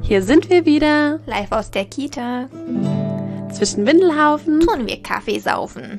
Hier sind wir wieder. Live aus der Kita. Zwischen Windelhaufen Tun wir Kaffee saufen.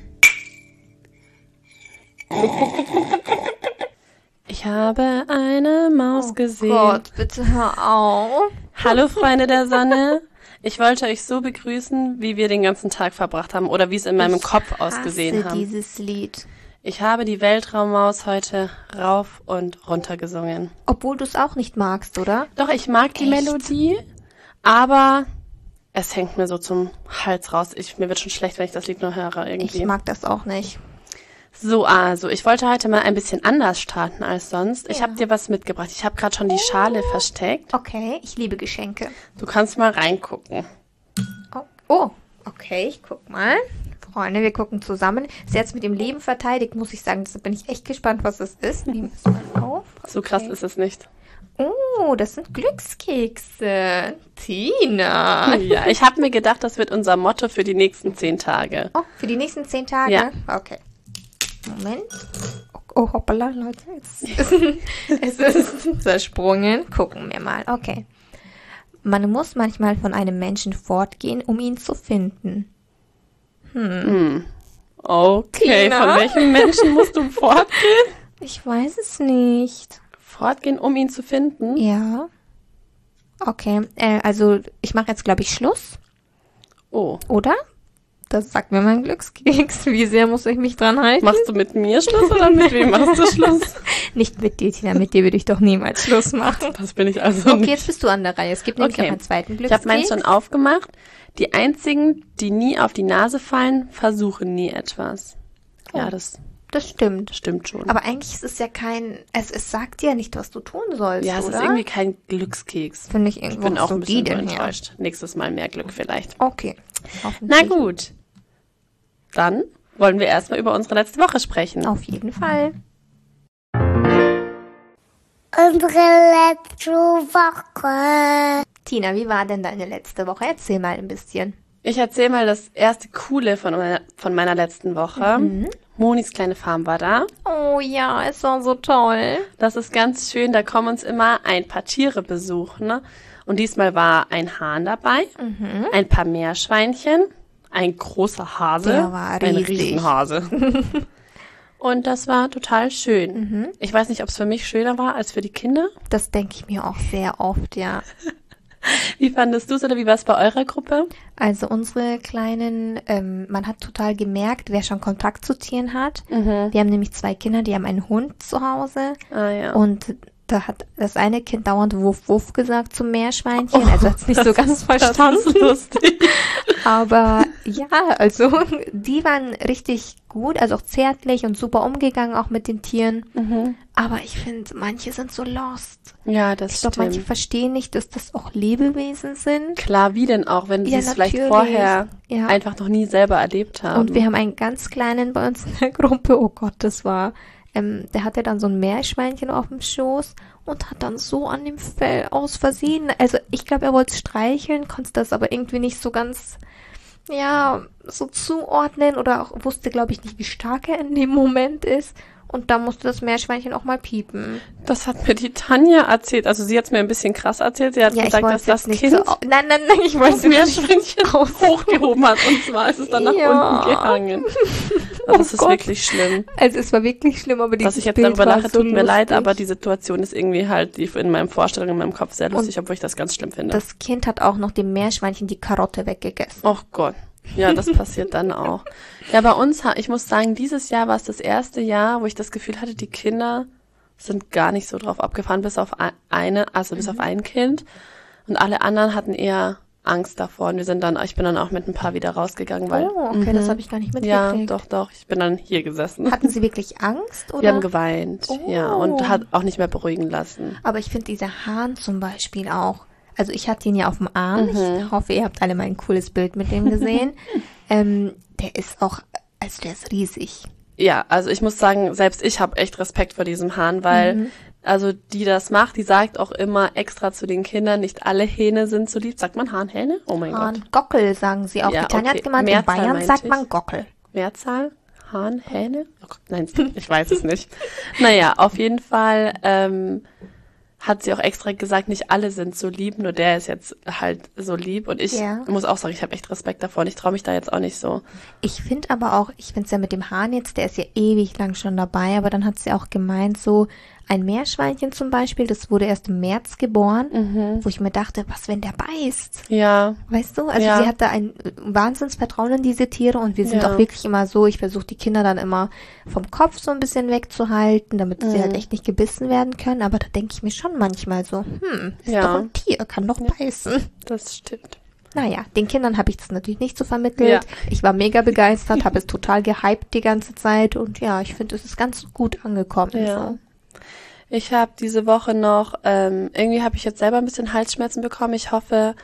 Ich habe eine Maus gesehen. Gott, bitte hör auf. Hallo Freunde der Sonne. Ich wollte euch so begrüßen, wie wir den ganzen Tag verbracht haben oder wie es in meinem Kopf ausgesehen hat. Dieses Lied. Ich habe die Weltraummaus heute rauf und runter gesungen. Obwohl du es auch nicht magst, oder? Doch, ich mag die Melodie, aber es hängt mir so zum Hals raus. Mir wird schon schlecht, wenn ich das Lied nur höre irgendwie. Ich mag das auch nicht. So, also, ich wollte heute mal ein bisschen anders starten als sonst. Ich habe dir was mitgebracht. Ich habe gerade schon die Schale versteckt. Okay, ich liebe Geschenke. Du kannst mal reingucken. Oh, okay, ich guck mal. Freunde, wir gucken zusammen. Ist jetzt mit dem Leben verteidigt, muss ich sagen. Deshalb bin ich echt gespannt, was es ist. Nehmen wir es mal auf. So krass ist es nicht. Oh, das sind Glückskekse. Tina. Ja, ich habe mir gedacht, das wird unser Motto für die nächsten 10 Tage. Oh, für die nächsten 10 Tage? Ja. Okay. Moment. Oh, hoppala, Leute. Es ist zersprungen. Gucken wir mal. Okay. Man muss manchmal von einem Menschen fortgehen, um ihn zu finden. Okay, Tina? von welchem Menschen musst du fortgehen? Ich weiß es nicht. Fortgehen, um ihn zu finden? Ja. Okay, also ich mache jetzt, glaube ich, Schluss. Oh. Oder? Das sagt mir mein Glückskeks. Wie sehr muss ich mich dran halten? Machst du mit mir Schluss oder mit wem machst du Schluss? Nicht mit dir, Tina. Mit dir würde ich doch niemals Schluss machen. Das bin ich also Okay, nicht. jetzt bist du an der Reihe. Es gibt nämlich noch einen zweiten Ich Glückskeks. habe meins schon aufgemacht. Die einzigen, die nie auf die Nase fallen, versuchen nie etwas. Ja, das Das stimmt. stimmt schon. Aber eigentlich ist es ja kein... Es sagt dir ja nicht, was du tun sollst, ja, es oder? ist irgendwie kein Glückskeks. Finde ich Ich irgendwo bin auch ein bisschen solide her. enttäuscht. Nächstes Mal mehr Glück vielleicht. Okay. Na Hoffentlich. gut. Dann wollen wir erstmal über unsere letzte Woche sprechen. Auf jeden Fall. Unsere letzte Woche. Tina, wie war denn deine letzte Woche? Erzähl mal ein bisschen. Ich erzähle mal das erste Coole von meiner letzten Woche. Monis kleine Farm war da. Oh ja, es war so toll. Das ist ganz schön, da kommen uns immer ein paar Tiere besuchen. Ne? Und diesmal war ein Hahn dabei, ein paar Meerschweinchen, ein großer Hase, Der war ein riesig. Riesenhase. Und das war total schön. Ich weiß nicht, ob es für mich schöner war als für die Kinder. Das denke ich mir auch sehr oft, ja. Wie fandest du es oder wie war es bei eurer Gruppe? Also unsere Kleinen, man hat total gemerkt, wer schon Kontakt zu Tieren hat. Wir haben nämlich 2 Kinder, die haben einen Hund zu Hause. Ah ja. Und da hat das eine Kind dauernd Wuff Wuff gesagt zum Meerschweinchen. Also hat es nicht so ganz verstanden. Das ist lustig. Aber ja, also die waren richtig gut, also auch zärtlich und super umgegangen, auch mit den Tieren. Aber ich finde, manche sind so lost. Ja, das Ich glaube, manche stimmt. verstehen nicht, dass das auch Lebewesen sind. Klar, wie denn auch, wenn sie Ja, es vielleicht natürlich. vorher Ja. einfach noch nie selber erlebt haben. Und wir haben einen ganz kleinen bei uns in der Gruppe. Oh Gott, das war, der hatte dann so ein Meerschweinchen auf dem Schoß und hat dann so an dem Fell aus Versehen, also ich glaube, er wollte streicheln, konnte das aber irgendwie nicht so ganz, ja, so zuordnen oder auch wusste, glaube ich, nicht, wie stark er in dem Moment ist. Und da musste das Meerschweinchen auch mal piepen. Das hat mir die Tanja erzählt. Also sie hat es mir ein bisschen krass erzählt. Sie hat Ja, ich gesagt, wollte dass es das jetzt nicht Kind so... Nein, ich wollte das es jetzt nicht Meerschweinchen hochgehoben hat. Und zwar ist es dann nach Ja. unten gehangen. Also das ist Gott. wirklich schlimm. Also es war wirklich schlimm, aber dieses Was ich jetzt Bild darüber war lache, so tut mir leid, lustig. aber die Situation ist irgendwie halt die in meinem Vorstellung, in meinem Kopf sehr lustig, obwohl ich das ganz schlimm finde. Das Kind hat auch noch dem Meerschweinchen die Karotte weggegessen. Oh Gott. Ja, das passiert dann auch. Ja, bei uns, ich muss sagen, dieses Jahr war es das erste Jahr, wo ich das Gefühl hatte, die Kinder sind gar nicht so drauf abgefahren, bis auf bis auf ein Kind. Und alle anderen hatten eher Angst davor. Und ich bin dann auch mit ein paar wieder rausgegangen, weil. Oh, okay, das habe ich gar nicht Ja, mitgekriegt. doch. Ich bin dann hier gesessen. Hatten sie wirklich Angst, oder? Wir haben geweint, ja, und Oh. hat auch nicht mehr beruhigen lassen. Aber ich finde dieser Hahn zum Beispiel auch, also ich hatte ihn ja auf dem Arm, ich hoffe, ihr habt alle mal ein cooles Bild mit dem gesehen. Der ist auch, also der ist riesig. Ja, also ich muss sagen, selbst ich habe echt Respekt vor diesem Hahn, weil also die das macht, die sagt auch immer extra zu den Kindern, nicht alle Hähne sind so lieb. Sagt man Hahnhähne? Oh mein Gott. Hahn, Gockel sagen sie auch. Ja, Die Tanja okay. hat gemeint, in Mehrzahl Bayern meinte sagt ich. man Gockel. Mehrzahl? Hahn, Hähne? Oh Gott, nein, ich weiß es nicht. Naja, auf jeden Fall hat sie auch extra gesagt, nicht alle sind so lieb, nur der ist jetzt halt so lieb. Und ich muss auch sagen, ich habe echt Respekt davor und ich traue mich da jetzt auch nicht so. Ich finde aber auch, ich finde es ja mit dem Hahn jetzt, der ist ja ewig lang schon dabei, aber dann hat sie auch gemeint, so ein Meerschweinchen zum Beispiel, das wurde erst im März geboren, wo ich mir dachte, was, wenn der beißt? Ja. Weißt du? Also sie hat da ein Wahnsinnsvertrauen in diese Tiere und wir sind auch wirklich immer so, ich versuche die Kinder dann immer vom Kopf so ein bisschen wegzuhalten, damit sie halt echt nicht gebissen werden können, aber da denke ich mir schon manchmal so, ist doch ein Tier, kann doch beißen. Das stimmt. Naja, den Kindern habe ich das natürlich nicht so vermittelt. Ja. Ich war mega begeistert, habe es total gehypt die ganze Zeit und ja, ich finde, es ist ganz gut angekommen. Ja. So. Ich habe diese Woche noch, irgendwie habe ich jetzt selber ein bisschen Halsschmerzen bekommen. Ich hoffe,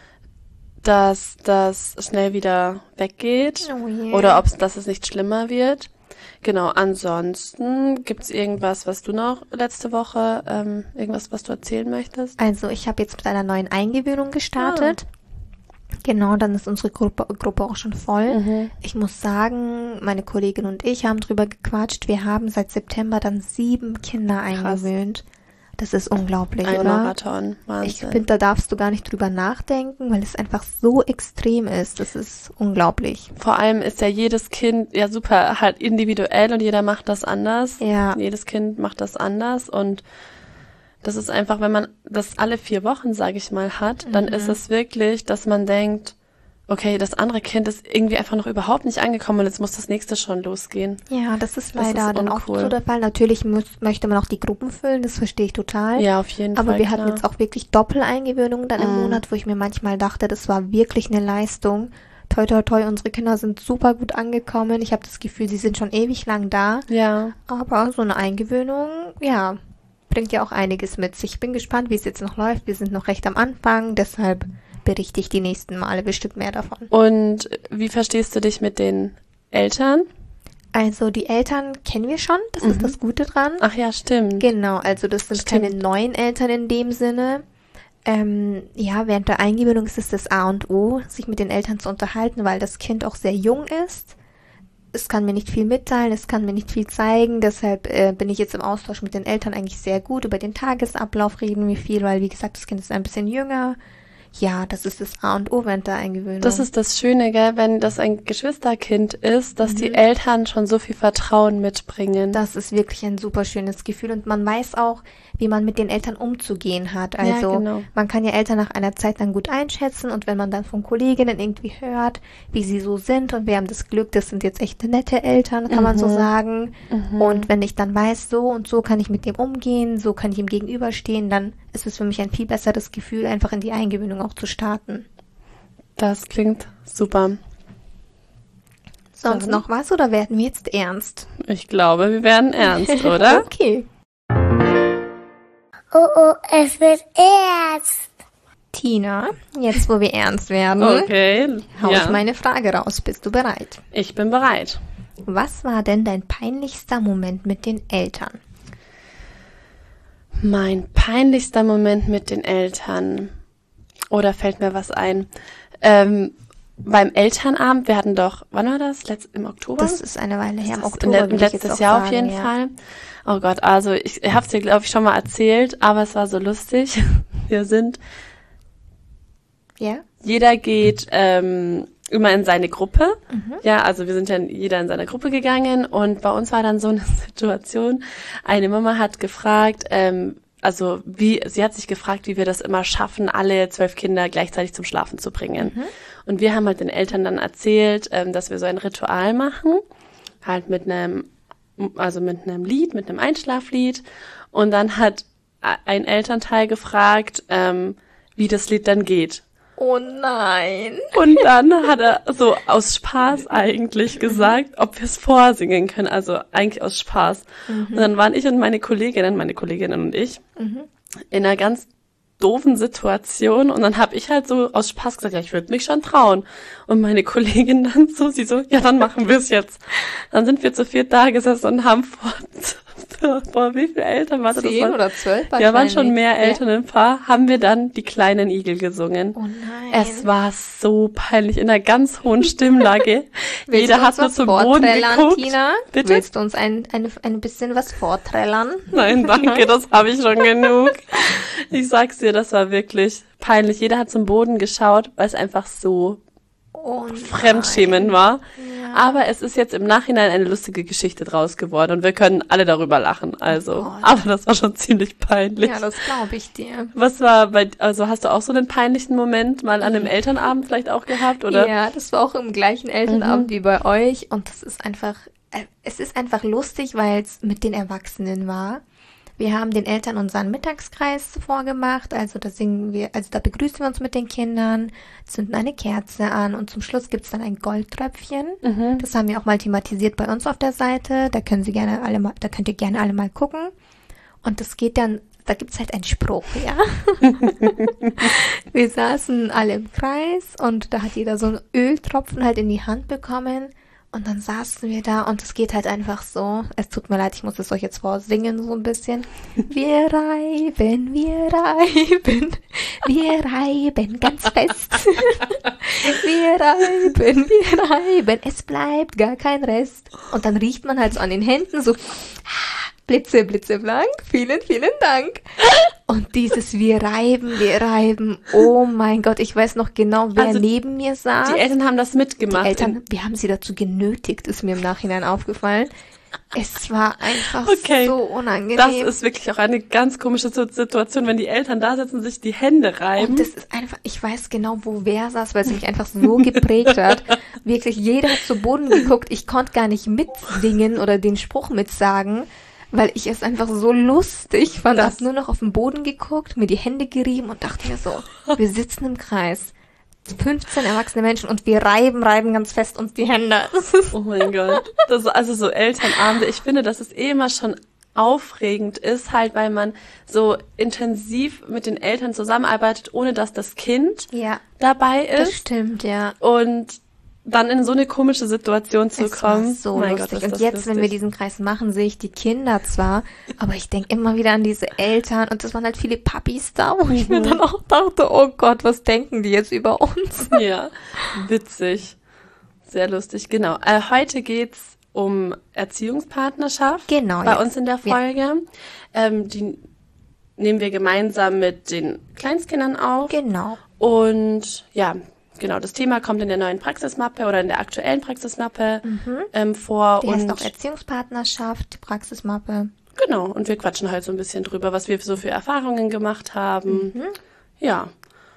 dass das schnell wieder weggeht oder dass es nicht schlimmer wird. Genau, ansonsten gibt's irgendwas, was du noch letzte Woche, irgendwas, was du erzählen möchtest? Also ich habe jetzt mit einer neuen Eingewöhnung gestartet. Genau, dann ist unsere Gruppe auch schon voll. Ich muss sagen, meine Kollegin und ich haben drüber gequatscht. Wir haben seit September dann 7 Kinder eingewöhnt. Das ist unglaublich, Ein oder? Marathon, Wahnsinn. Ich finde, da darfst du gar nicht drüber nachdenken, weil es einfach so extrem ist. Das ist unglaublich. Vor allem ist ja jedes Kind ja super halt individuell und jeder macht das anders. Ja. Jedes Kind macht das anders und das ist einfach, wenn man das alle 4 Wochen, sage ich mal, hat, dann ist es wirklich, dass man denkt, okay, das andere Kind ist irgendwie einfach noch überhaupt nicht angekommen und jetzt muss das nächste schon losgehen. Ja, das ist leider dann auch so der Fall. Natürlich möchte man auch die Gruppen füllen, das verstehe ich total. Ja, auf jeden Fall. Aber wir hatten jetzt auch wirklich Doppeleingewöhnungen dann im Monat, wo ich mir manchmal dachte, das war wirklich eine Leistung. Toi, toi, toi, unsere Kinder sind super gut angekommen. Ich habe das Gefühl, sie sind schon ewig lang da. Ja. Aber so eine Eingewöhnung, ja, bringt ja auch einiges mit sich. Ich bin gespannt, wie es jetzt noch läuft. Wir sind noch recht am Anfang, deshalb berichte ich die nächsten Male bestimmt mehr davon. Und wie verstehst du dich mit den Eltern? Also die Eltern kennen wir schon, das ist das Gute dran. Ach ja, stimmt. Genau, also das sind keine neuen Eltern in dem Sinne. Ja, während der Eingewöhnung ist es das A und O, sich mit den Eltern zu unterhalten, weil das Kind auch sehr jung ist. Es kann mir nicht viel mitteilen, es kann mir nicht viel zeigen, deshalb bin ich jetzt im Austausch mit den Eltern eigentlich sehr gut. Über den Tagesablauf reden wir viel, weil wie gesagt, das Kind ist ein bisschen jünger. Ja, das ist das A und O während der Eingewöhnung. Das ist das Schöne, gell, wenn das ein Geschwisterkind ist, dass die Eltern schon so viel Vertrauen mitbringen. Das ist wirklich ein super schönes Gefühl und man weiß auch, wie man mit den Eltern umzugehen hat. Also ja, genau. Man kann ja Eltern nach einer Zeit dann gut einschätzen und wenn man dann von Kolleginnen irgendwie hört, wie sie so sind und wir haben das Glück, das sind jetzt echt nette Eltern, kann man so sagen. Und wenn ich dann weiß, so und so kann ich mit dem umgehen, so kann ich ihm gegenüberstehen, dann ist es für mich ein viel besseres Gefühl, einfach in die Eingewöhnung auch zu starten. Das klingt super. Sonst noch was oder werden wir jetzt ernst? Ich glaube, wir werden ernst, oder? Okay. Oh, es wird ernst. Tina, jetzt wo wir ernst werden, okay. hau ich meine Frage raus. Bist du bereit? Ich bin bereit. Was war denn dein peinlichster Moment mit den Eltern? Mein peinlichster Moment mit den Eltern. Oder fällt mir was ein? Beim Elternabend, wir hatten doch, wann war das? Im Oktober? Das ist eine Weile her, im Oktober. Letztes Jahr auf jeden Fall. Oh Gott, also ich habe es dir, glaube ich, schon mal erzählt, aber es war so lustig. Wir sind, jeder geht immer in seine Gruppe. Ja, also wir sind ja jeder in seiner Gruppe gegangen und bei uns war dann so eine Situation, eine Mama hat gefragt, sie hat sich gefragt, wie wir das immer schaffen, alle 12 Kinder gleichzeitig zum Schlafen zu bringen. Und wir haben halt den Eltern dann erzählt, dass wir so ein Ritual machen, halt mit einem Lied, mit einem Einschlaflied. Und dann hat ein Elternteil gefragt, wie das Lied dann geht. Oh nein. Und dann hat er so aus Spaß eigentlich gesagt, ob wir es vorsingen können, also eigentlich aus Spaß. Und dann waren ich und meine Kolleginnen und ich in einer ganz doofen Situation und dann habe ich halt so aus Spaß gesagt, ja, ich würde mich schon trauen. Und meine Kollegin dann so, sie so, ja, dann machen wir es jetzt. Dann sind wir zu 4 da gesessen und haben vor boah, wie viele Eltern waren das? 10 oder 12 Ja, waren schon wahrscheinlich. mehr Eltern im Paar, haben wir dann die kleinen Igel gesungen. Oh nein. Es war so peinlich, in einer ganz hohen Stimmlage. Willst Jeder du hat uns nur was zum Boden vorträllern, geguckt. Tina? Bitte? Willst du uns ein bisschen was vorträllern? Nein, danke, das habe ich schon genug. Ich sag's dir, das war wirklich peinlich. Jeder hat zum Boden geschaut, weil es einfach so Oh nein. Fremdschämen war. Ja. Aber es ist jetzt im Nachhinein eine lustige Geschichte draus geworden und wir können alle darüber lachen. Also, Gott. aber das war schon ziemlich peinlich. Ja, das glaube ich dir. Was war also hast du auch so einen peinlichen Moment mal an einem Elternabend vielleicht auch gehabt, oder? Ja, das war auch im gleichen Elternabend wie bei euch und es ist einfach lustig, weil es mit den Erwachsenen war. Wir haben den Eltern unseren Mittagskreis vorgemacht, also da begrüßen wir uns mit den Kindern, zünden eine Kerze an und zum Schluss gibt's dann ein Goldtröpfchen. Das haben wir auch mal thematisiert bei uns auf der Seite, da könnt ihr gerne alle mal gucken. Und das geht dann, da gibt's halt einen Spruch, ja. Wir saßen alle im Kreis und da hat jeder so einen Öltropfen halt in die Hand bekommen. Und dann saßen wir da und es geht halt einfach so. Es tut mir leid, ich muss es euch jetzt vorsingen so ein bisschen. Wir reiben ganz fest. Wir reiben, es bleibt gar kein Rest. Und dann riecht man halt so an den Händen so, Blitze, Blitze blank, vielen, vielen Dank. Und dieses wir reiben, oh mein Gott, ich weiß noch genau, wer Also, neben mir saß. Die Eltern haben das mitgemacht. Die Eltern, wir haben sie dazu genötigt, ist mir im Nachhinein aufgefallen. Es war einfach Okay, so unangenehm. Das ist wirklich auch eine ganz komische Situation, wenn die Eltern da sitzen, sich die Hände reiben. Und das ist einfach, ich weiß genau, wo wer saß, weil es mich einfach so geprägt hat. Wirklich, jeder hat zu Boden geguckt. Ich konnte gar nicht mitsingen oder den Spruch mitsagen, weil ich es einfach so lustig fand. Ich habe nur noch auf den Boden geguckt, mir die Hände gerieben und dachte mir so, wir sitzen im Kreis. 15 erwachsene Menschen und wir reiben ganz fest uns die Hände. Oh mein Gott. Das ist also so Elternabende. Ich finde, dass es immer schon aufregend ist, halt, weil man so intensiv mit den Eltern zusammenarbeitet, ohne dass das Kind dabei ist. Das stimmt, ja. Und dann in so eine komische Situation zu kommen. War so mein lustig. Gott, ist und das jetzt, lustig. wenn wir diesen Kreis machen, sehe ich die Kinder zwar, aber ich denke immer wieder an diese Eltern und es waren halt viele Papis da, wo ich mir dann auch dachte, oh Gott, was denken die jetzt über uns? Ja, witzig. Sehr lustig, genau. Heute geht's um Erziehungspartnerschaft. Genau. Bei uns in der Folge. Die nehmen wir gemeinsam mit den Kleinstkindern auf. Genau. Und ja, genau, das Thema kommt in der neuen Praxismappe oder in der aktuellen Praxismappe vor. Die heißt auch Erziehungspartnerschaft, die Praxismappe. Genau, und wir quatschen halt so ein bisschen drüber, was wir so für Erfahrungen gemacht haben. Ja,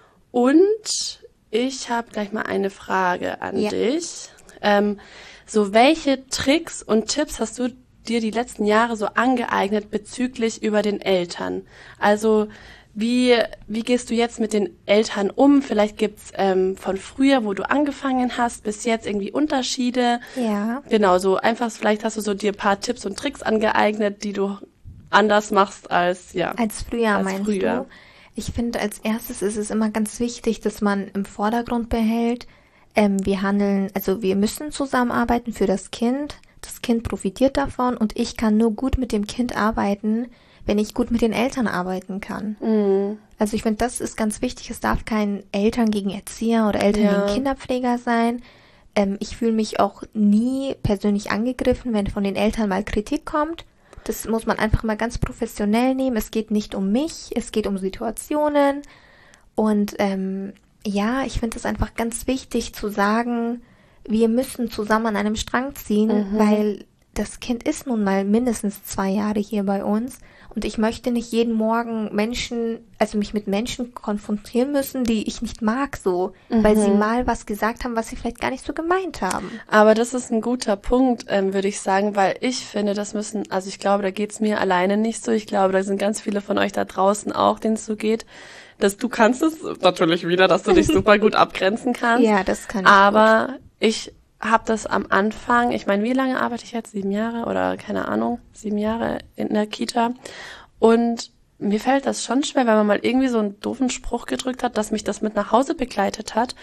und ich habe gleich mal eine Frage an dich. So, welche Tricks und Tipps hast du dir die letzten Jahre so angeeignet bezüglich über den Eltern? Also, wie gehst du jetzt mit den Eltern um? Vielleicht gibt's von früher, wo du angefangen hast, bis jetzt irgendwie Unterschiede. Ja. Genau, so einfach, vielleicht hast du so dir ein paar Tipps und Tricks angeeignet, die du anders machst als früher, meinst du? Ich finde, als erstes ist es immer ganz wichtig, dass man im Vordergrund behält, wir müssen zusammenarbeiten für das Kind. Das Kind profitiert davon und ich kann nur gut mit dem Kind arbeiten, wenn ich gut mit den Eltern arbeiten kann. Also ich finde, das ist ganz wichtig. Es darf kein Eltern gegen Erzieher oder Eltern gegen Kinderpfleger sein. Ich fühle mich auch nie persönlich angegriffen, wenn von den Eltern mal Kritik kommt. Das muss man einfach mal ganz professionell nehmen. Es geht nicht um mich, es geht um Situationen. Und ich finde es einfach ganz wichtig zu sagen, wir müssen zusammen an einem Strang ziehen, weil das Kind ist nun mal mindestens 2 Jahre hier bei uns. Und ich möchte nicht jeden Morgen mich mit Menschen konfrontieren müssen, die ich nicht mag, weil sie mal was gesagt haben, was sie vielleicht gar nicht so gemeint haben. Aber das ist ein guter Punkt, würde ich sagen, weil ich finde, ich glaube, da geht's mir alleine nicht so. Ich glaube, da sind ganz viele von euch da draußen auch, denen es so geht. Du kannst es natürlich wieder, dass du dich super gut abgrenzen kannst. Ja, das kann ich. Aber ich habe das am Anfang, ich meine, wie lange arbeite ich jetzt? 7 Jahre oder keine Ahnung, 7 Jahre in der Kita. Und mir fällt das schon schwer, wenn man mal irgendwie so einen doofen Spruch gedrückt hat, dass mich das mit nach Hause begleitet hat,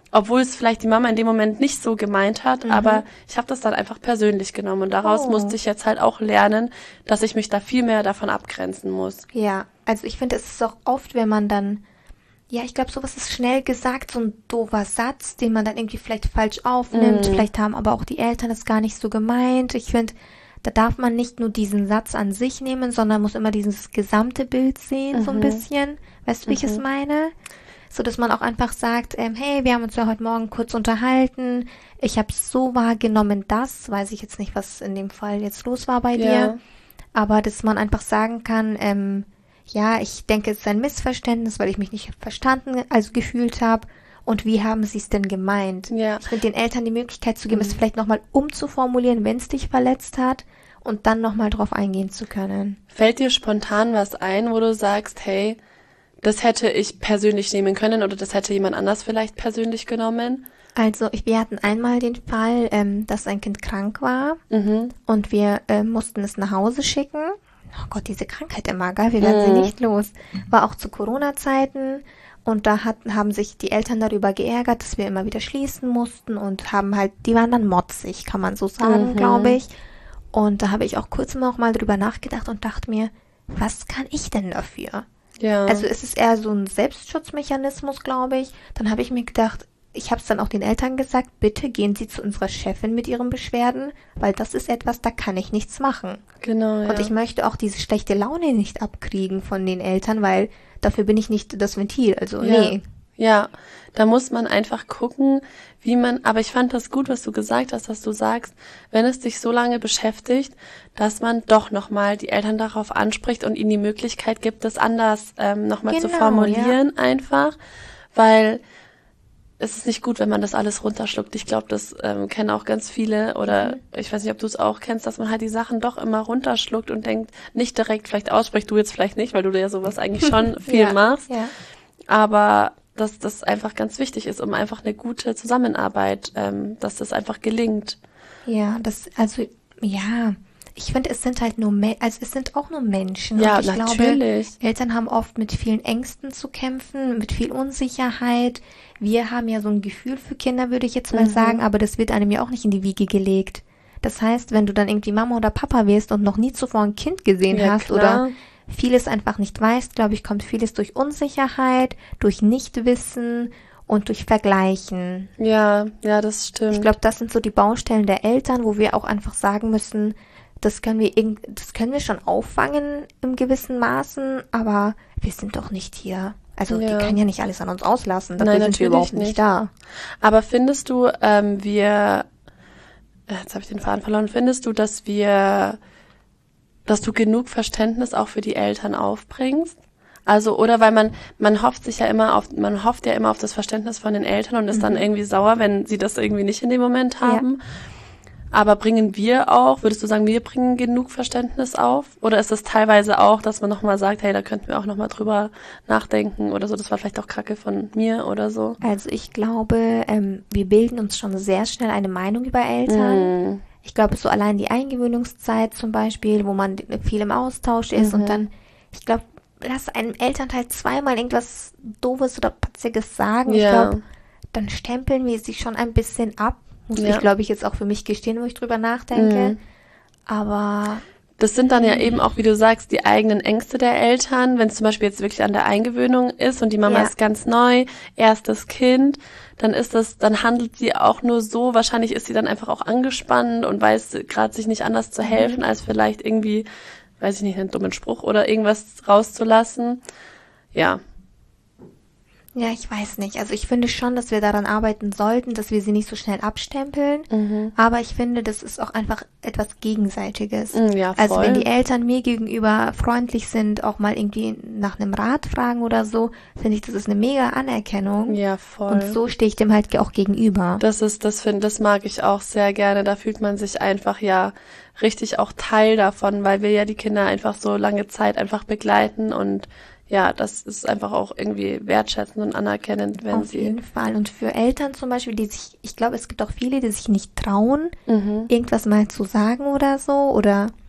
obwohl es vielleicht die Mama in dem Moment nicht so gemeint hat, aber ich habe das dann einfach persönlich genommen und daraus musste ich jetzt halt auch lernen, dass ich mich da viel mehr davon abgrenzen muss. Ja, also ich finde, es ist auch oft, wenn man dann, ja, ich glaube, sowas ist schnell gesagt, so ein doofer Satz, den man dann irgendwie vielleicht falsch aufnimmt. Vielleicht haben aber auch die Eltern das gar nicht so gemeint. Ich finde, da darf man nicht nur diesen Satz an sich nehmen, sondern muss immer dieses gesamte Bild sehen, so ein bisschen. Weißt du, wie ich es meine? So, dass man auch einfach sagt, hey, wir haben uns ja heute Morgen kurz unterhalten. Ich habe so wahrgenommen, weiß ich jetzt nicht, was in dem Fall jetzt los war bei dir. Aber dass man einfach sagen kann, ja, ich denke, es ist ein Missverständnis, weil ich mich nicht gefühlt habe. Und wie haben sie es denn gemeint? Ja. Ich finde, den Eltern die Möglichkeit zu geben, es vielleicht nochmal umzuformulieren, wenn es dich verletzt hat und dann nochmal drauf eingehen zu können. Fällt dir spontan was ein, wo du sagst, hey, das hätte ich persönlich nehmen können oder das hätte jemand anders vielleicht persönlich genommen? Also wir hatten einmal den Fall, dass ein Kind krank war und wir mussten es nach Hause schicken. Oh Gott, diese Krankheit immer, gell? Wir werden sie nicht los. War auch zu Corona-Zeiten und da haben sich die Eltern darüber geärgert, dass wir immer wieder schließen mussten und die waren dann motzig, kann man so sagen, glaube ich. Und da habe ich auch kurz noch mal drüber nachgedacht und dachte mir, was kann ich denn dafür? Ja. Also es ist eher so ein Selbstschutzmechanismus, glaube ich. Dann habe ich mir gedacht, ich habe es dann auch den Eltern gesagt, bitte gehen Sie zu unserer Chefin mit Ihren Beschwerden, weil das ist etwas, da kann ich nichts machen. Genau, ja. Und ich möchte auch diese schlechte Laune nicht abkriegen von den Eltern, weil dafür bin ich nicht das Ventil. Also nee. Ja, da muss man einfach gucken, aber ich fand das gut, was du gesagt hast, dass du sagst, wenn es dich so lange beschäftigt, dass man doch nochmal die Eltern darauf anspricht und ihnen die Möglichkeit gibt, das anders nochmal zu formulieren einfach, weil es ist nicht gut, wenn man das alles runterschluckt. Ich glaube, das kennen auch ganz viele oder ich weiß nicht, ob du es auch kennst, dass man halt die Sachen doch immer runterschluckt und denkt, nicht direkt vielleicht ausspricht, du jetzt vielleicht nicht, weil du ja sowas eigentlich schon viel machst, aber dass das einfach ganz wichtig ist, um einfach eine gute Zusammenarbeit, dass das einfach gelingt. Ja, ich finde, es sind halt es sind auch nur Menschen. Ja, und ich natürlich. glaube, Eltern haben oft mit vielen Ängsten zu kämpfen, mit viel Unsicherheit. Wir haben ja so ein Gefühl für Kinder, würde ich jetzt mal sagen, aber das wird einem ja auch nicht in die Wiege gelegt. Das heißt, wenn du dann irgendwie Mama oder Papa wirst und noch nie zuvor ein Kind gesehen hast oder vieles einfach nicht weißt, glaube ich, kommt vieles durch Unsicherheit, durch Nichtwissen und durch Vergleichen. Ja, das stimmt. Ich glaube, das sind so die Baustellen der Eltern, wo wir auch einfach sagen müssen, das können wir schon auffangen im gewissen Maßen, aber wir sind doch nicht hier. Also die können ja nicht alles an uns auslassen, dafür sind wir überhaupt nicht da. Aber findest du, jetzt habe ich den Faden verloren, findest du, dass du genug Verständnis auch für die Eltern aufbringst? Also, oder weil man hofft ja immer auf das Verständnis von den Eltern und ist dann irgendwie sauer, wenn sie das irgendwie nicht in dem Moment haben. Ja. Aber würdest du sagen, wir bringen genug Verständnis auf? Oder ist es teilweise auch, dass man nochmal sagt, hey, da könnten wir auch nochmal drüber nachdenken oder so, das war vielleicht auch Kacke von mir oder so? Also ich glaube, wir bilden uns schon sehr schnell eine Meinung über Eltern. Ich glaube, so allein die Eingewöhnungszeit zum Beispiel, wo man viel im Austausch ist und dann, ich glaube, lass einem Elternteil zweimal irgendwas Doofes oder Patziges sagen. Ich glaube, dann stempeln wir sie schon ein bisschen ab. Muss ich, glaube ich, jetzt auch für mich gestehen, wo ich drüber nachdenke. Aber das sind dann ja eben auch, wie du sagst, die eigenen Ängste der Eltern. Wenn es zum Beispiel jetzt wirklich an der Eingewöhnung ist und die Mama ist ganz neu, erstes Kind, dann handelt sie auch nur so. Wahrscheinlich ist sie dann einfach auch angespannt und weiß gerade sich nicht anders zu helfen, als vielleicht irgendwie, weiß ich nicht, einen dummen Spruch oder irgendwas rauszulassen. Ja. Ja, ich weiß nicht. Also ich finde schon, dass wir daran arbeiten sollten, dass wir sie nicht so schnell abstempeln. Aber ich finde, das ist auch einfach etwas Gegenseitiges. Ja, voll. Also wenn die Eltern mir gegenüber freundlich sind, auch mal irgendwie nach einem Rat fragen oder so, finde ich, das ist eine mega Anerkennung. Ja, voll. Und so stehe ich dem halt auch gegenüber. Das mag ich auch sehr gerne. Da fühlt man sich einfach richtig auch Teil davon, weil wir ja die Kinder einfach so lange Zeit einfach begleiten und ja, das ist einfach auch irgendwie wertschätzend und anerkennend, wenn Auf jeden Fall. Und für Eltern zum Beispiel, ich glaube, es gibt auch viele, die sich nicht trauen, irgendwas mal zu sagen oder so. Oder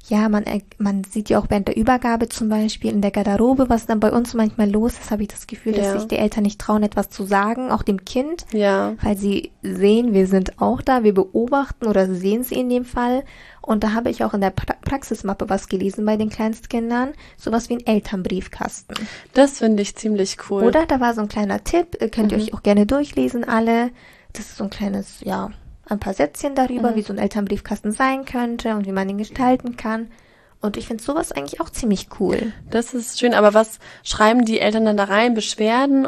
Ja, man sieht ja auch während der Übergabe zum Beispiel in der Garderobe, was dann bei uns manchmal los ist, habe ich das Gefühl, dass sich die Eltern nicht trauen, etwas zu sagen, auch dem Kind, weil sie sehen, wir sind auch da, wir beobachten oder sehen sie in dem Fall. Und da habe ich auch in der Praxismappe was gelesen bei den Kleinstkindern, sowas wie ein Elternbriefkasten. Das finde ich ziemlich cool. Oder? Da war so ein kleiner Tipp, könnt ihr euch auch gerne durchlesen, alle. Das ist so ein kleines, ein paar Sätzchen darüber, wie so ein Elternbriefkasten sein könnte und wie man ihn gestalten kann. Und ich finde sowas eigentlich auch ziemlich cool. Das ist schön, aber was schreiben die Eltern dann da rein? Beschwerden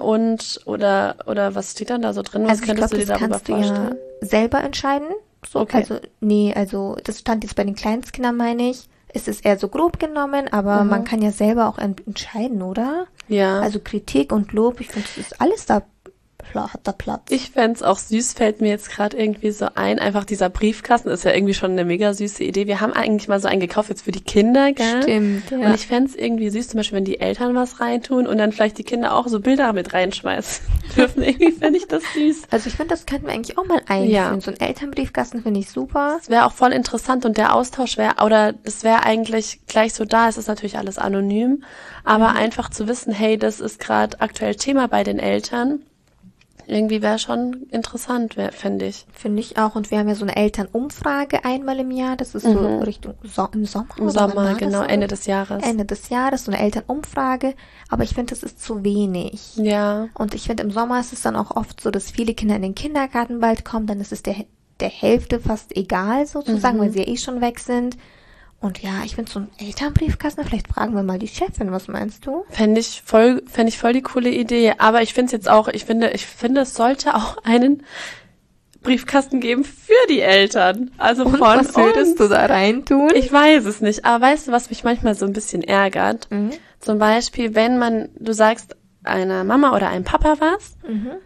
oder was steht dann da so drin? Was Also ich könntest glaube, du dir das darüber kannst du vorstellen? ja selber entscheiden. So, Okay. Also das stand jetzt bei den Kleinstkindern, meine ich. Es ist eher so grob genommen, aber man kann ja selber auch entscheiden, oder? Ja. Also Kritik und Lob, ich finde, das ist alles da, hat da Platz. Ich fänd's auch süß, fällt mir jetzt gerade irgendwie so ein. Einfach dieser Briefkasten ist ja irgendwie schon eine mega süße Idee. Wir haben eigentlich mal so einen gekauft jetzt für die Kinder, gell? Stimmt, ja. Und ich fänd's irgendwie süß, zum Beispiel, wenn die Eltern was reintun und dann vielleicht die Kinder auch so Bilder mit reinschmeißen dürfen. Irgendwie fände ich das süß. Also ich finde, das könnten wir eigentlich auch mal einführen. Ja. So ein Elternbriefkasten finde ich super. Das wäre auch voll interessant und der Austausch das wäre eigentlich gleich so da. Es ist natürlich alles anonym, aber einfach zu wissen, hey, das ist gerade aktuell Thema bei den Eltern. Irgendwie wäre schon interessant, finde ich. Finde ich auch. Und wir haben ja so eine Elternumfrage einmal im Jahr. Das ist so Richtung im Sommer. Im oder wann Sommer, war das genau, so? Ende des Jahres. Ende des Jahres, so eine Elternumfrage. Aber ich finde, das ist zu wenig. Ja. Und ich finde, im Sommer ist es dann auch oft so, dass viele Kinder in den Kindergarten bald kommen. Dann ist es der Hälfte fast egal sozusagen, weil sie ja eh schon weg sind. Und ja, ich finde so ein Elternbriefkasten, vielleicht fragen wir mal die Chefin, was meinst du? Fände ich voll die coole Idee. Aber ich finde es jetzt auch, ich finde, es sollte auch einen Briefkasten geben für die Eltern. Also Und von was würdest uns. du da reintun? Ich weiß es nicht. Aber weißt du, was mich manchmal so ein bisschen ärgert? Zum Beispiel, wenn du sagst einer Mama oder einem Papa was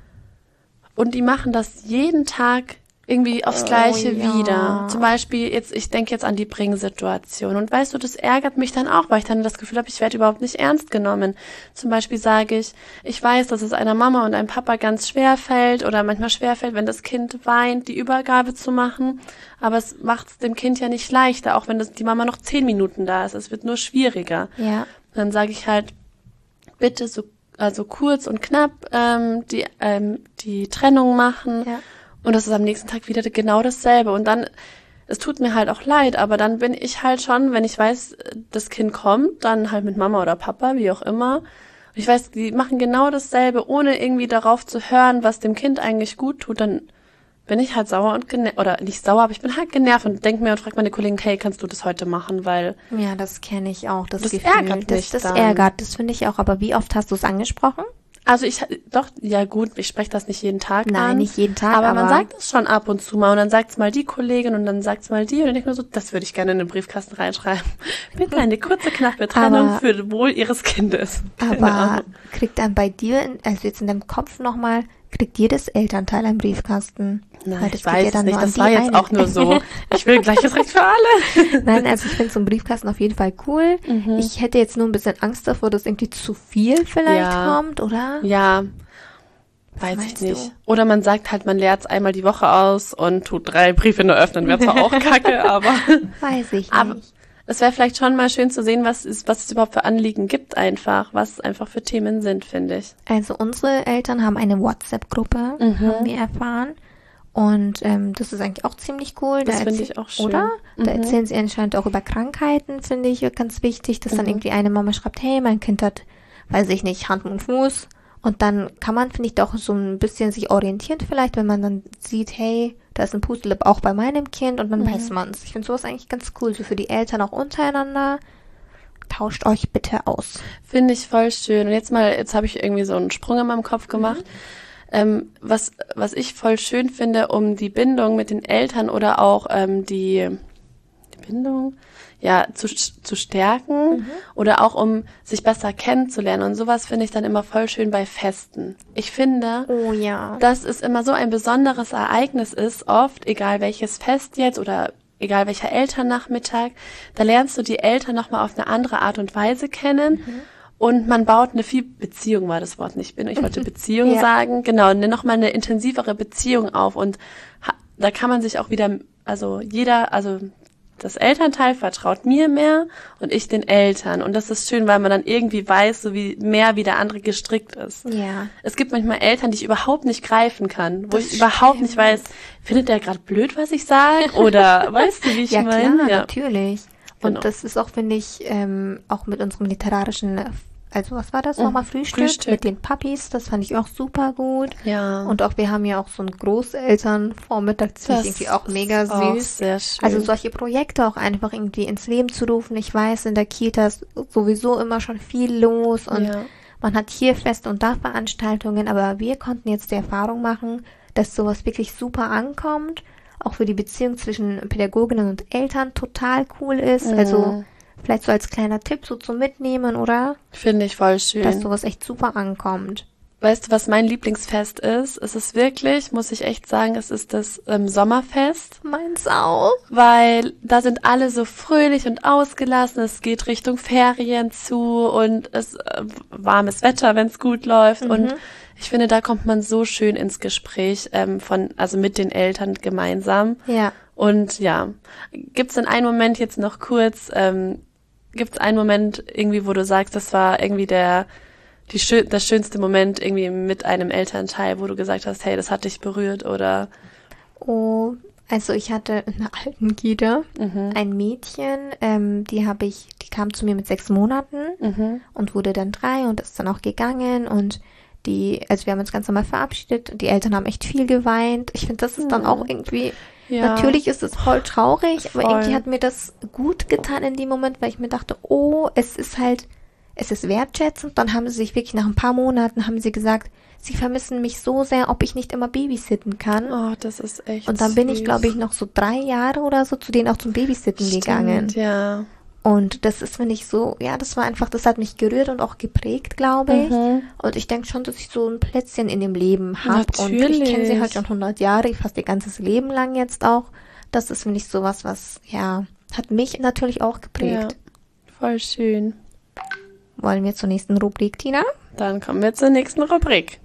und die machen das jeden Tag irgendwie aufs Gleiche wieder. Zum Beispiel, ich denke jetzt an die Bring-Situation. Und weißt du, das ärgert mich dann auch, weil ich dann das Gefühl habe, ich werde überhaupt nicht ernst genommen. Zum Beispiel sage ich weiß, dass es einer Mama und einem Papa ganz schwer fällt oder manchmal schwer fällt, wenn das Kind weint, die Übergabe zu machen. Aber es macht es dem Kind ja nicht leichter, auch wenn die Mama noch 10 Minuten da ist. Es wird nur schwieriger. Ja. Dann sage ich halt, bitte so kurz und knapp die Trennung machen. Ja. Und das ist am nächsten Tag wieder genau dasselbe. Und dann, es tut mir halt auch leid, aber dann bin ich halt schon, wenn ich weiß, das Kind kommt, dann halt mit Mama oder Papa, wie auch immer. Und ich weiß, die machen genau dasselbe, ohne irgendwie darauf zu hören, was dem Kind eigentlich gut tut. Dann bin ich halt sauer und genervt, oder nicht sauer, aber ich bin halt genervt und denke mir und frage meine Kollegen, hey, kannst du das heute machen, weil... Ja, das kenne ich auch, das Gefühl. Ärgert mich das dann. ärgert, das finde ich auch. Aber wie oft hast du es angesprochen? Also ja gut, ich spreche das nicht jeden Tag an. Nein, nicht jeden Tag, aber man aber- sagt es schon ab und zu mal und dann sagt es mal die Kollegin und dann sagt es mal die und dann denke ich mir so, das würde ich gerne in den Briefkasten reinschreiben. Bitte eine kurze, knappe Trennung Aber- für das Wohl ihres Kindes. Keine Aber Ahnung. kriegt dann bei dir, also jetzt in deinem Kopf nochmal, kriegt jedes Elternteil einen Briefkasten? Nein, Weil das ich geht ja weiß dann nicht, nur an das die war jetzt eine. auch nur so. Ich will gleiches Recht für alle. Nein, also ich finde so einen Briefkasten auf jeden Fall cool. Ich hätte jetzt nur ein bisschen Angst davor, dass irgendwie zu viel vielleicht Ja. kommt, oder? Ja, weiß ich meinst nicht. du? Oder man sagt halt, man leert es einmal die Woche aus und tut 3 Briefe nur öffnen. Wäre zwar auch kacke, aber... Weiß ich nicht. Aber es wäre vielleicht schon mal schön zu sehen, was es überhaupt für Anliegen gibt einfach, was einfach für Themen sind, finde ich. Also unsere Eltern haben eine WhatsApp-Gruppe, haben wir erfahren. Und das ist eigentlich auch ziemlich cool. Das Da finde erzähl- ich auch schön. Oder? Da erzählen sie anscheinend auch über Krankheiten, finde ich ganz wichtig, dass dann irgendwie eine Mama schreibt, hey, mein Kind hat, weiß ich nicht, Hand und Fuß. Und dann kann man, finde ich, doch so ein bisschen sich orientieren vielleicht, wenn man dann sieht, hey, da ist ein Pustelip auch bei meinem Kind und dann weiß man's. Ich finde sowas eigentlich ganz cool, so für die Eltern auch untereinander. Tauscht euch bitte aus. Finde ich voll schön. Und jetzt habe ich irgendwie so einen Sprung in meinem Kopf gemacht. Was ich voll schön finde, um die Bindung mit den Eltern oder auch die Bindung zu stärken oder auch um sich besser kennenzulernen. Und sowas finde ich dann immer voll schön bei Festen. Ich finde, Oh ja. dass es immer so ein besonderes Ereignis ist, oft, egal welches Fest jetzt oder egal welcher Elternnachmittag, da lernst du die Eltern nochmal auf eine andere Art und Weise kennen und man baut Beziehung war das Wort nicht, ich wollte Beziehung Ja. sagen, genau, nochmal eine intensivere Beziehung auf und da kann man sich auch wieder, das Elternteil vertraut mir mehr und ich den Eltern. Und das ist schön, weil man dann irgendwie weiß, so wie der andere gestrickt ist. Ja. Es gibt manchmal Eltern, die ich überhaupt nicht greifen kann, wo Das ich überhaupt stimmt. nicht weiß, findet der gerade blöd, was ich sage? Oder weißt du, wie ich Ja, meine? klar, Ja, natürlich. Und Genau. das ist auch, finde ich, auch mit unserem literarischen, also was war das nochmal? Frühstück. Mit den Puppies, das fand ich auch super gut. Ja. Und auch, wir haben ja auch so einen Großelternvormittag, das finde ich irgendwie auch mega ist auch süß. sehr schön. Also solche Projekte auch einfach irgendwie ins Leben zu rufen. Ich weiß, in der Kita ist sowieso immer schon viel los und Ja. man hat hier Feste und da Veranstaltungen, aber wir konnten jetzt die Erfahrung machen, dass sowas wirklich super ankommt, auch für die Beziehung zwischen Pädagoginnen und Eltern total cool ist. Also vielleicht so als kleiner Tipp so zum Mitnehmen, oder? Finde ich voll schön. Dass sowas echt super ankommt. Weißt du, was mein Lieblingsfest ist? Es ist wirklich, muss ich echt sagen, es ist das Sommerfest, Meins auch. weil da sind alle so fröhlich und ausgelassen. Es geht Richtung Ferien zu und es warmes Wetter, wenn es gut läuft. Und ich finde, da kommt man so schön ins Gespräch also mit den Eltern gemeinsam. Ja. Und ja, gibt's denn einen Moment jetzt noch kurz, gibt's einen Moment irgendwie, wo du sagst, das war irgendwie das schönste Moment irgendwie mit einem Elternteil, wo du gesagt hast, hey, das hat dich berührt oder? Oh, also ich hatte in der alten Kita ein Mädchen, die kam zu mir mit 6 Monaten und wurde dann 3 und ist dann auch gegangen und also wir haben uns ganz normal verabschiedet und die Eltern haben echt viel geweint. Ich finde, das ist dann auch irgendwie, Ja. natürlich ist es voll traurig, aber Voll. irgendwie hat mir das gut getan in dem Moment, weil ich mir dachte, oh, es ist wertschätzend. Dann haben sie sich wirklich nach ein paar Monaten haben sie gesagt, sie vermissen mich so sehr, ob ich nicht immer babysitten kann. Oh, das ist echt Und dann bin ich, süß. glaube ich, noch so 3 Jahre oder so zu denen auch zum Babysitten gegangen. Stimmt, ja. Und das ist, finde ich, so, ja, das hat mich gerührt und auch geprägt, glaube ich. Und ich denke schon, dass ich so ein Plätzchen in dem Leben habe. Und ich Natürlich. kenne sie halt schon 100 Jahre, fast ihr ganzes Leben lang jetzt auch. Das ist, finde ich, sowas, was, ja, hat mich natürlich auch Ja, geprägt. voll schön. Wollen wir zur nächsten Rubrik, Tina? Dann kommen wir zur nächsten Rubrik.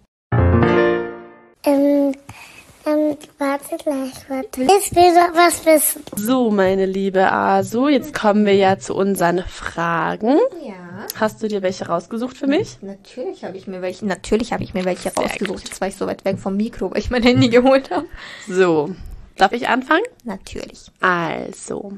Warte gleich, warte. Ich will noch was wissen. So, meine Liebe Asu, jetzt kommen wir ja zu unseren Fragen. Ja. Hast du dir welche rausgesucht für mich? Natürlich habe ich mir welche rausgesucht. Jetzt war ich so weit weg vom Mikro, weil ich mein Handy geholt habe. So, darf ich anfangen? Natürlich. Also,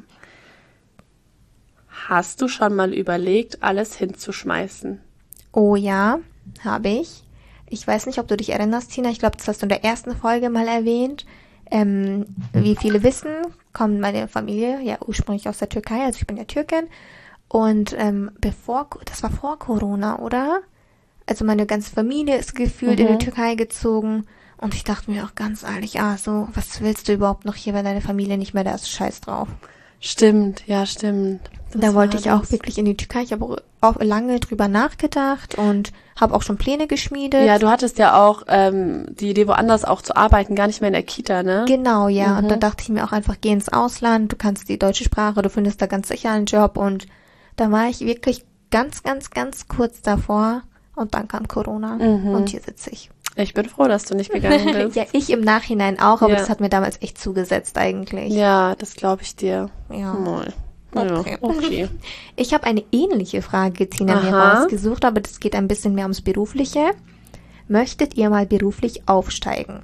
hast du schon mal überlegt, alles hinzuschmeißen? Oh ja, habe ich. Ich weiß nicht, ob du dich erinnerst, Tina. Ich glaube, das hast du in der ersten Folge mal erwähnt. Wie viele wissen, kommt meine Familie ja ursprünglich aus der Türkei. Also ich bin ja Türkin. Und das war vor Corona, oder? Also meine ganze Familie ist gefühlt in die Türkei gezogen. Und ich dachte mir auch ganz ehrlich, so, was willst du überhaupt noch hier, wenn deine Familie nicht mehr da ist? Scheiß drauf. Stimmt, ja, stimmt. Da wollte ich auch wirklich in die Türkei. Ich habe auch lange drüber nachgedacht und habe auch schon Pläne geschmiedet. Ja, du hattest ja auch die Idee, woanders auch zu arbeiten, gar nicht mehr in der Kita, ne? Genau, ja. Und dann dachte ich mir auch einfach, geh ins Ausland, du kannst die deutsche Sprache, du findest da ganz sicher einen Job. Und da war ich wirklich ganz, ganz, ganz kurz davor. Und dann kam Corona. Und hier sitze ich. Ich bin froh, dass du nicht gegangen bist. Ja, ich im Nachhinein auch, aber Ja. das hat mir damals echt zugesetzt eigentlich. Ja, das glaube ich dir. Ja. Mal. Okay. Ja, okay. Ich habe eine ähnliche Frage, Tina, mir Aha. rausgesucht, aber das geht ein bisschen mehr ums Berufliche. Möchtet ihr mal beruflich aufsteigen?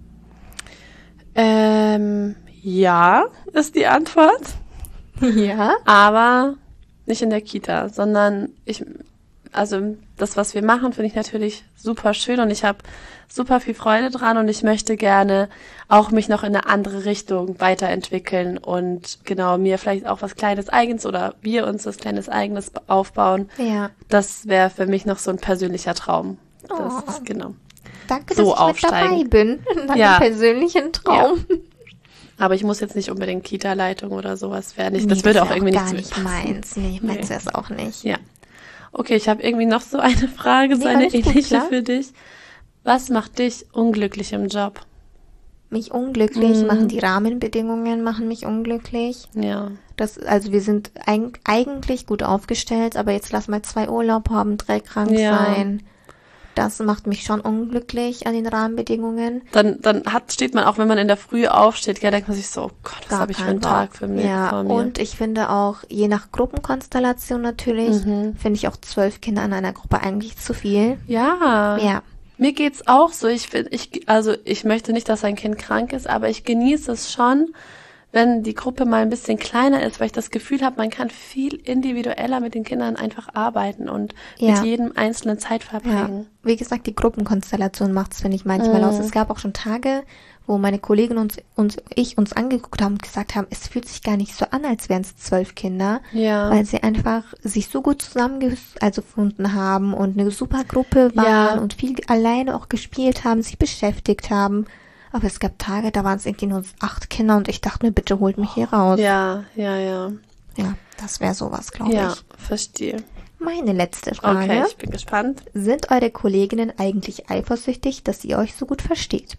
Ja, ist die Antwort. Ja. Aber nicht in der Kita, sondern das, was wir machen, finde ich natürlich super schön und ich habe super viel Freude dran und ich möchte gerne auch mich noch in eine andere Richtung weiterentwickeln und genau mir vielleicht auch was Kleines Eigenes oder wir uns was Kleines Eigenes aufbauen. Ja. Das wäre für mich noch so ein persönlicher Traum. Das Oh. ist genau. Danke, So dass ich mit dabei aufsteigen. bin. In deinem Ja. persönlichen Traum. Aber ich muss jetzt nicht unbedingt Kita-Leitung oder sowas werden. Nee, Das würde ist auch ja irgendwie gar nicht nicht zu mir passen. meins. Nee, meins wäre es auch nicht. Ja. Okay, ich habe irgendwie noch so eine Frage, so Nee, eine alles gut, ähnliche klar. für dich. Was macht dich unglücklich im Job? Mich unglücklich machen die Rahmenbedingungen, machen mich unglücklich. Ja. Also wir sind eigentlich gut aufgestellt, aber jetzt lass mal 2 Urlaub haben, 3 krank Ja. sein. Das macht mich schon unglücklich an den Rahmenbedingungen. Dann steht man auch, wenn man in der Früh aufsteht, ja, denkt man sich so, oh Gott, was habe ich für einen Tag für mich vor mir. Und ich finde auch, je nach Gruppenkonstellation natürlich, finde ich auch 12 Kinder in einer Gruppe eigentlich zu viel. Ja. Ja. Mir geht's auch so. Ich möchte nicht, dass ein Kind krank ist, aber ich genieße es schon, wenn die Gruppe mal ein bisschen kleiner ist, weil ich das Gefühl habe, man kann viel individueller mit den Kindern einfach arbeiten und mit jedem einzelnen Zeit verbringen. Ja. Wie gesagt, die Gruppenkonstellation macht's, finde ich, manchmal aus. Es gab auch schon Tage, wo meine Kollegin und ich uns angeguckt haben und gesagt haben, es fühlt sich gar nicht so an, als wären es 12 Kinder, weil sie einfach sich so gut zusammengefunden haben und eine super Gruppe waren und viel alleine auch gespielt haben, sich beschäftigt haben. Aber es gab Tage, da waren es irgendwie nur 8 Kinder und ich dachte mir, bitte holt mich hier raus. Ja. Ja, das wäre sowas, glaube ich. Ja, verstehe. Meine letzte Frage. Okay, ich bin gespannt. Sind eure Kolleginnen eigentlich eifersüchtig, dass ihr euch so gut versteht?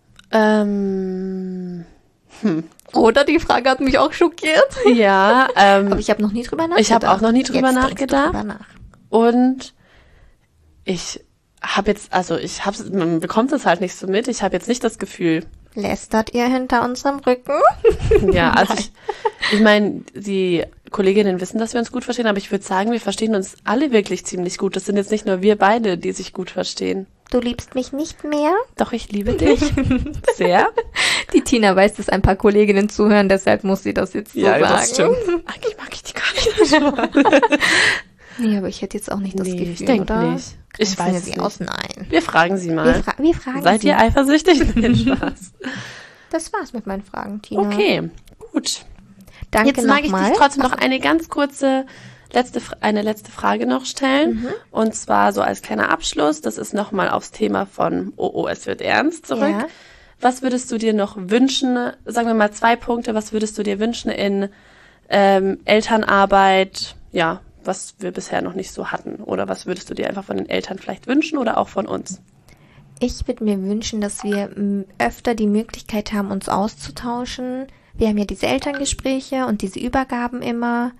Oder die Frage hat mich auch schockiert. Ja. Aber ich habe noch nie drüber nachgedacht. Ich habe auch noch nie drüber nachgedacht. Und ich habe jetzt, man bekommt es halt nicht so mit. Ich habe jetzt nicht das Gefühl. Lästert ihr hinter unserem Rücken? Ja, also ich meine, die Kolleginnen wissen, dass wir uns gut verstehen, aber ich würde sagen, wir verstehen uns alle wirklich ziemlich gut. Das sind jetzt nicht nur wir beide, die sich gut verstehen. Du liebst mich nicht mehr? Doch, ich liebe dich. Sehr. Die Tina weiß, dass ein paar Kolleginnen zuhören, deshalb muss sie das jetzt so sagen. Ja, das stimmt. Eigentlich mag ich die gar nicht. Nee, aber ich hätte jetzt auch nicht das Gefühl, ich denke oder? nicht. Ich weiß es nicht. Aus? Nein. Wir fragen sie mal. Wir fragen Seid sie. ihr eifersüchtig? Nein, Spaß. Das war's mit meinen Fragen, Tina. Okay, gut. Danke jetzt mag ich nochmal. dich trotzdem noch eine ganz kurze letzte Frage noch stellen. Und zwar so als kleiner Abschluss. Das ist nochmal aufs Thema von es wird ernst zurück. Ja. Was würdest du dir noch wünschen? Sagen wir mal 2 Punkte. Was würdest du dir wünschen in Elternarbeit? Ja, was wir bisher noch nicht so hatten. Oder was würdest du dir einfach von den Eltern vielleicht wünschen oder auch von uns? Ich würde mir wünschen, dass wir öfter die Möglichkeit haben, uns auszutauschen. Wir haben ja diese Elterngespräche und diese Übergaben immer.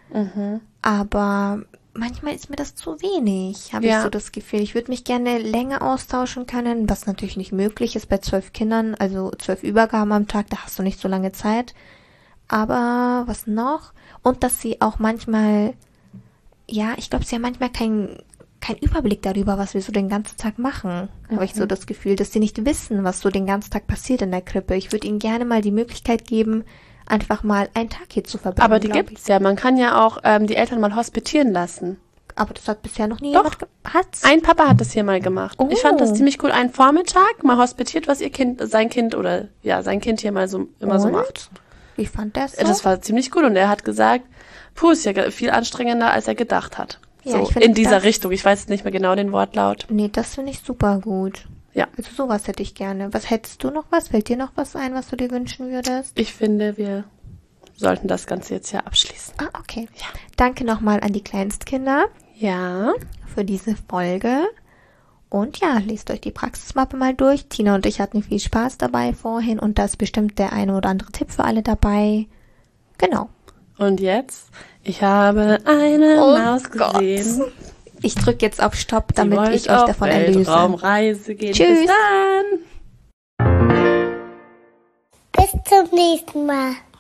Aber manchmal ist mir das zu wenig, habe ich so das Gefühl. Ich würde mich gerne länger austauschen können, was natürlich nicht möglich ist bei 12 Kindern, also 12 Übergaben am Tag, da hast du nicht so lange Zeit. Aber was noch? Und dass sie auch manchmal, ich glaube, sie haben manchmal kein Überblick darüber, was wir so den ganzen Tag machen. Habe ich so das Gefühl, dass sie nicht wissen, was so den ganzen Tag passiert in der Krippe. Ich würde ihnen gerne mal die Möglichkeit geben, einfach mal einen Tag hier zu verbringen. Aber die gibt's ja. Man kann ja auch die Eltern mal hospitieren lassen. Aber das hat bisher noch nie Doch. jemand hat's? Ein Papa hat das hier mal gemacht. Oh. Ich fand das ziemlich cool. Einen Vormittag mal hospitiert, was sein Kind hier mal so immer so macht. Wie fand der es so? Das war ziemlich cool und er hat gesagt, ist ja viel anstrengender, als er gedacht hat. Ja, so ich finde in dieser Richtung. Ich weiß jetzt nicht mehr genau den Wortlaut. Nee, das finde ich super gut. Ja. Also sowas hätte ich gerne. Was hättest du noch was? Fällt dir noch was ein, was du dir wünschen würdest? Ich finde, wir sollten das Ganze jetzt ja abschließen. Ah, okay. Ja. Danke nochmal an die Kleinstkinder Ja. für diese Folge. Und ja, lest euch die Praxismappe mal durch. Tina und ich hatten viel Spaß dabei vorhin und da ist bestimmt der eine oder andere Tipp für alle dabei. Genau. Und jetzt? Ich habe eine Maus gesehen. Ich drücke jetzt auf Stopp, damit Die ich euch davon erlöse. Weltraumreise gehen. Tschüss. Bis dann. Bis zum nächsten Mal.